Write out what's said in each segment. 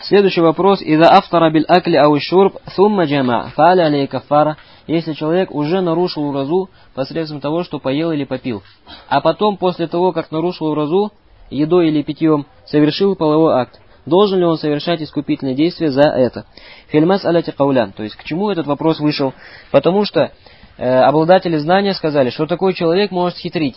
Следующий вопрос. «Иза афтара биль акли ау шурб сумма джама фа'аля алей каффара». Если человек уже нарушил уразу посредством того, что поел или попил, а потом, после того, как нарушил уразу, едой или питьем, совершил половой акт, должен ли он совершать искупительные действия за это? Фильмас аляти каулян. То есть, к чему этот вопрос вышел? Потому что обладатели знания сказали, что такой человек может хитрить.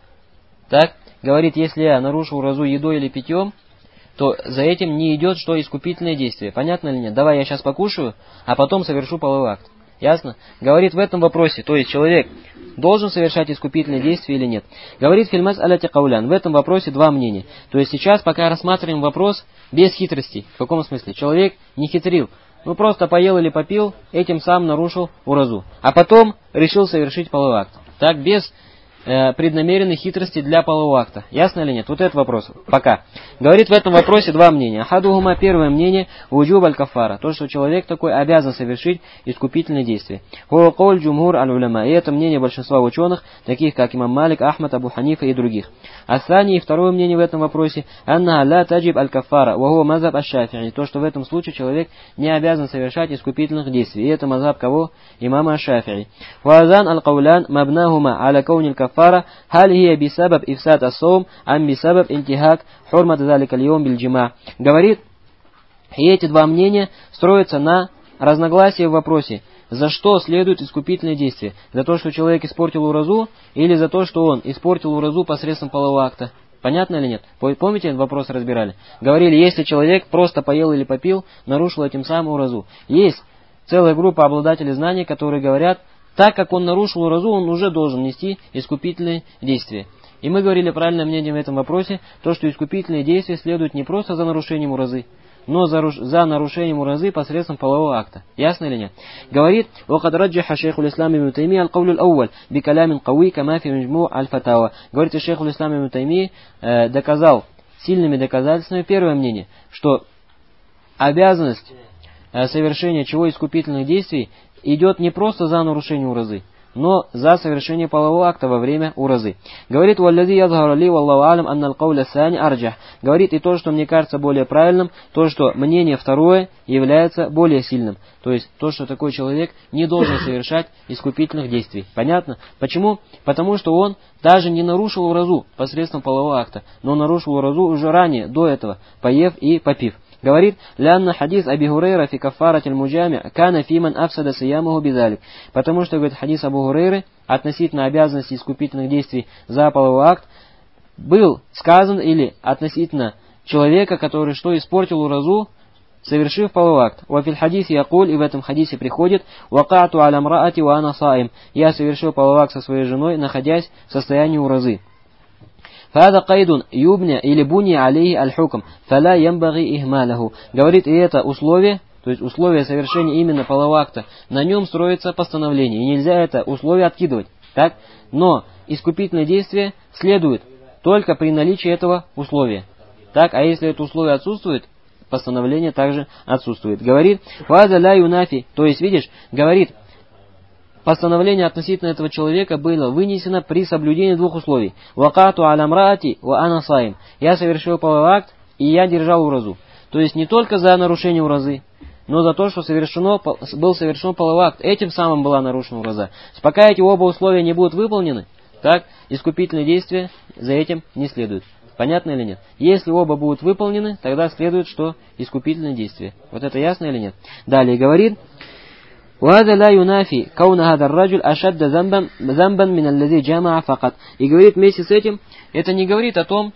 Так, говорит, если я нарушу уразу едой или питьем, то за этим не идет, что искупительное действие. Понятно или нет? Давай я сейчас покушаю, а потом совершу половой акт. Ясно? Говорит в этом вопросе, то есть человек должен совершать искупительные действия или нет. Говорит фильмас аляти каулян. В этом вопросе два мнения. То есть сейчас пока рассматриваем вопрос без хитрости. В каком смысле? Человек не хитрил. Ну просто поел или попил, этим сам нарушил уразу. А потом решил совершить половой акт. Так, без преднамеренной хитрости для полового акта. Ясно или нет? Вот этот вопрос. Пока. Говорит в этом вопросе два мнения. Ахадухума, первое мнение, вуджуб аль-кафара. То, что человек такой обязан совершить искупительные действия. Хуа кауль джумхур аль-уляма. И это мнение большинства ученых, таких как имам Малик, Ахмад, Абу Ханифа и других. Асани, и второе мнение в этом вопросе, анна ла таджиб аль-кафара, вахуа мазаб аш-шафи'и. То, что в этом случае человек не обязан совершать искупительных действий. И это мазаб кого? Имама аш-шафи'и. Вазан аль-каулян мабнахума аля кауни аль-кафара, халь хия бисабаб ифсад ас-саум, ам бисабаб интихак хурмат залика аль-йом биль-джима. Говорит, и эти два мнения строятся на разногласии в вопросе, за что следует искупительное действие. За то, что человек испортил уразу, или за то, что он испортил уразу посредством полового акта. Понятно или нет? Помните, этот вопрос разбирали? Говорили, если человек просто поел или попил, нарушил этим самым уразу. Есть целая группа обладателей знаний, которые говорят, так как он нарушил уразу, он уже должен нести искупительные действия. И мы говорили правильное мнение в этом вопросе, то, что искупительные действия следуют не просто за нарушением уразы, но за нарушением уразы посредством полового акта. Ясно или нет? Говорит, وَقَدْ رَجَّحَ شَيْخُ الْإِسْلَامِ ابْنُ تَيْمِيَّةَ الْقَوْلُ الْأَوَّلِ بِكَلَامٍ قَوِيٍّ كَمَا فِي مَجْمُوعِ الْفَتَاوَى. Говорит, шейх الإسلام ибн Таймия доказал сильными доказательствами первое мнение, что обязанность совершения чего искупительных действий идет не просто за нарушение уразы, но за совершение полового акта во время уразы. Говорит, «Валлади ядхару ли, валлаху алям, анна аль-кауля сани арджах». Говорит, и то, что мне кажется более правильным, то, что мнение второе является более сильным. То есть, то, что такой человек не должен совершать искупительных действий. Понятно? Почему? Потому что он даже не нарушил уразу посредством полового акта, но нарушил уразу уже ранее, до этого, поев и попив. Говорит, «Лянна хадис Аби Хурейра фи кафаратиль муджами кана фиман афсада сиямаху бидалик». Потому что, говорит, хадис Абу Хурейры относительно обязанности искупительных действий за половой акт был сказан или относительно человека, который что испортил уразу, совершив половой акт. «Вафиль хадис якуль», и в этом хадисе приходит, «Вакаату аля мраати ва ана саим». Я совершил половой акт со своей женой, находясь в состоянии уразы. «Фада кайдун юбня или буни алейхи аль-хукм, фаля ямбаги ихмалаху». Говорит, и это условие, то есть условие совершения именно полового акта, на нем строится постановление, и нельзя это условие откидывать. Так? Но искупительное действие следует только при наличии этого условия. Так? А если это условие отсутствует, постановление также отсутствует. Говорит, «Фаза ля юнафи», то есть, видишь, говорит, постановление относительно этого человека было вынесено при соблюдении двух условий. «Вакату аля мраати ва ана саим». Я совершил половой акт, и я держал уразу. То есть не только за нарушение уразы, но за то, что был совершен половой акт. Этим самым была нарушена ураза. Пока эти оба условия не будут выполнены, так, искупительные действия за этим не следует. Понятно или нет? Если оба будут выполнены, тогда следует, что искупительные действия. Вот это ясно или нет? Далее говорит, وهذا لا ينافي كون هذا الرجل أشد ذنبا من الذي جمع فقط. И говорит, вместе с этим, это не говорит о том,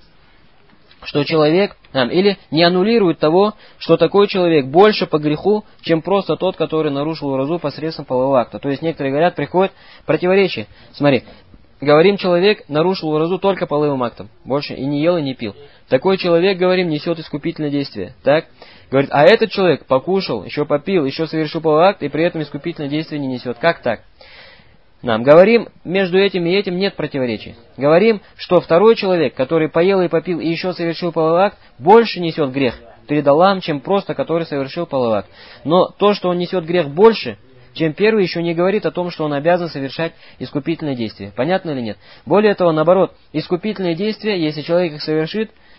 что человек, или не аннулирует того, что такой человек больше по греху, чем просто тот, который нарушил уразу посредством полового акта. То есть некоторые говорят, приходит противоречие. Смотри, говорим, человек нарушил уразу только половым актом, больше и не ел, и не пил. Такой человек, говорим, несет искупительное действие. Так? Говорит, а этот человек покушал, еще попил, еще совершил половой акт, и при этом искупительное действие не несет. Как так? Говорим, между этим и этим нет противоречия. Говорим, что второй человек, который поел и попил, и еще совершил половой акт, больше несет грех перед Аллахом, чем просто который совершил половой акт. Но то, что он несет грех больше, чем первый, еще не говорит о том, что он обязан совершать искупительные действия. Понятно или нет? Более того, наоборот, искупительные действия, если человек их совершит,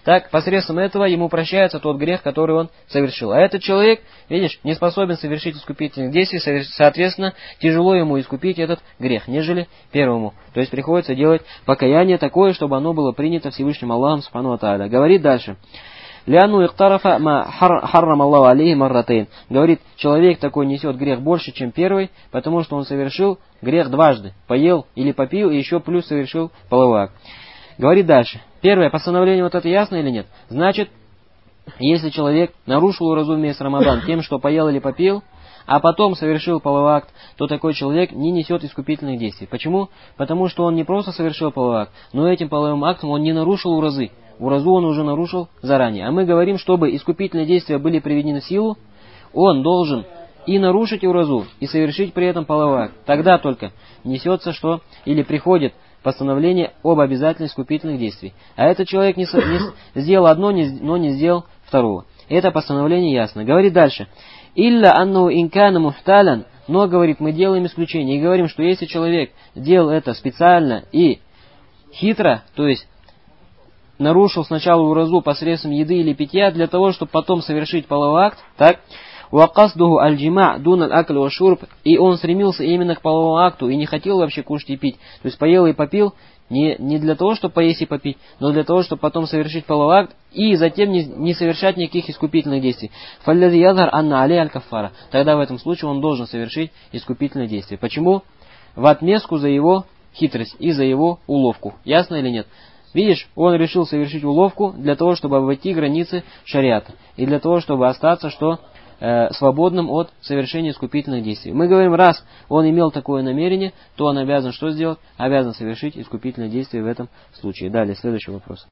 так посредством этого ему прощается тот грех, который он совершил. А этот человек, видишь, не способен совершить искупительных действий, соответственно, тяжело ему искупить этот грех, нежели первому. То есть приходится делать покаяние такое, чтобы оно было принято Всевышним Аллахом Субхану ва Тааля. Говорит дальше. Ляну иктарафа ма харрам Аллаху алейхи марратейн. Говорит, человек такой несет грех больше, чем первый, потому что он совершил грех дважды. Поел или попил, и еще плюс совершил половой акт. Говорит дальше. Первое постановление, вот это ясно или нет? Значит, если человек нарушил уразу в месяц Рамадан тем, что поел или попил, а потом совершил половой акт, то такой человек не несет искупительных действий. Почему? Потому что он не просто совершил половой акт, но этим половым актом он не нарушил уразы. Уразу он уже нарушил заранее. А мы говорим, чтобы искупительные действия были приведены в силу, он должен и нарушить уразу, и совершить при этом половой акт. Тогда только несется что? Или приходит постановление об обязательности искупительных действий. А этот человек не сделал одно, но не сделал второго. Это постановление ясно. Говорит дальше. «Илля анну инкана мухталян», но, говорит, мы делаем исключение и говорим, что если человек делал это специально и хитро, то есть нарушил сначала уразу посредством еды или питья для того, чтобы потом совершить половой акт, так, «Вакасдуху аль-джима дун аль-акл ва шурб», и он стремился именно к половому акту и не хотел вообще кушать и пить, то есть поел и попил, не для того, чтобы поесть и попить, но для того, чтобы потом совершить половой акт и затем не совершать никаких искупительных действий. «Фаллязи язгар анна алей аль-каффара», тогда в этом случае он должен совершить искупительные действия. Почему? В отместку за его хитрость и за его уловку. Ясно или нет? Видишь, он решил совершить уловку для того, чтобы обойти границы шариата. И для того, чтобы остаться свободным от совершения искупительных действий. Мы говорим, раз он имел такое намерение, то он обязан что сделать? Обязан совершить искупительные действия в этом случае. Далее, следующий вопрос.